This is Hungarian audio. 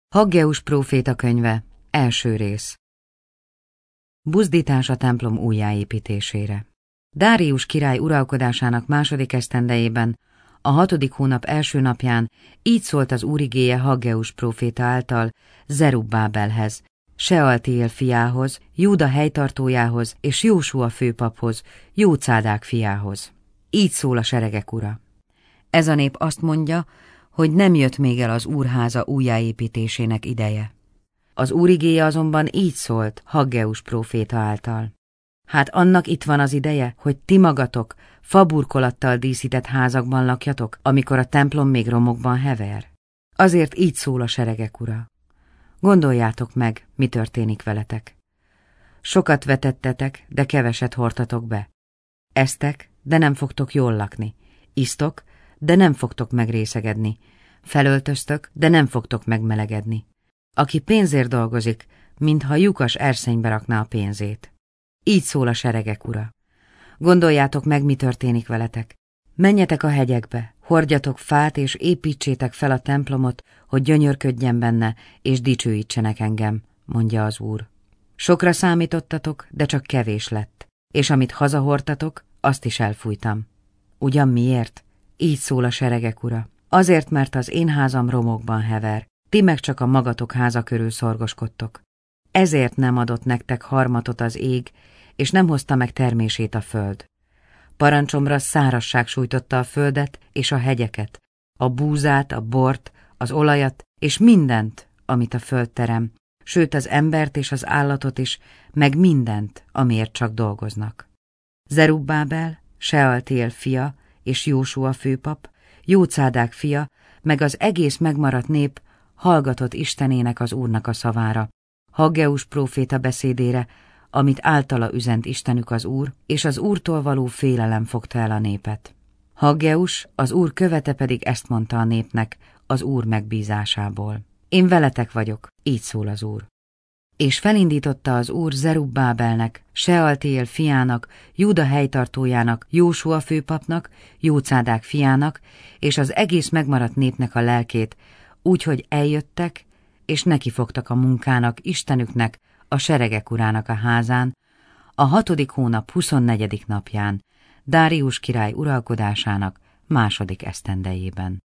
Haggeus próféta könyve, első rész. Buzdítás a templom újjáépítésére. Dárius király uralkodásának második esztendejében, a 6. hónap első napján így szólt az Úr igéje Haggeus próféta által Zerubbábelhez, Sealtiél fiához, Júda helytartójához és Jósua főpaphoz, Jócádák fiához. Így szól a seregek ura. Ez a nép azt mondja, hogy nem jött még el az Úrháza újjáépítésének ideje. Az Úr igéje azonban így szólt Haggeus próféta által. Hát annak itt van az ideje, hogy ti magatok faburkolattal díszített házakban lakjatok, amikor a templom még romokban hever? Azért így szól a seregek ura. Gondoljátok meg, mi történik veletek. Sokat vetettetek, de keveset hordtatok be. Esztek, de nem fogtok jól lakni. Isztok, de nem fogtok megrészegedni. Felöltöztök, de nem fogtok megmelegedni. Aki pénzért dolgozik, mintha lyukas erszénybe rakná a pénzét. Így szól a seregek ura. Gondoljátok meg, mi történik veletek. Menjetek a hegyekbe, hordjatok fát és építsétek fel a templomot, hogy gyönyörködjen benne, és dicsőítsenek engem, mondja az Úr. Sokra számítottatok, de csak kevés lett, és amit hazahordtatok, azt is elfújtam. Ugyan miért? Így szól a seregek ura. Azért, mert az én házam romokban hever, ti meg csak a magatok háza körül szorgoskodtok. Ezért nem adott nektek harmatot az ég, és nem hozta meg termését a föld. Parancsomra szárazság sújtotta a földet és a hegyeket, a búzát, a bort, az olajat, és mindent, amit a föld terem, sőt az embert és az állatot is, meg mindent, amiért csak dolgoznak. Zerubbábel, Sealtiél fia és Jósua főpap, Jócádák fia, meg az egész megmaradt nép hallgatott Istenének, az Úrnak a szavára, Haggeus próféta beszédére, amit általa üzent Istenük az Úr, és az Úrtól való félelem fogta el a népet. Haggeus, az Úr követe pedig ezt mondta a népnek, az Úr megbízásából. Én veletek vagyok, így szól az Úr. És felindította az Úr Zerubbábelnek, Sealtiél fiának, Júda helytartójának, Jósua főpapnak, Jócádák fiának, és az egész megmaradt népnek a lelkét, úgyhogy eljöttek, és nekifogtak a munkának Istenüknek, a seregek urának a házán, a 6. hónap 24. napján, Dárius király uralkodásának második esztendejében.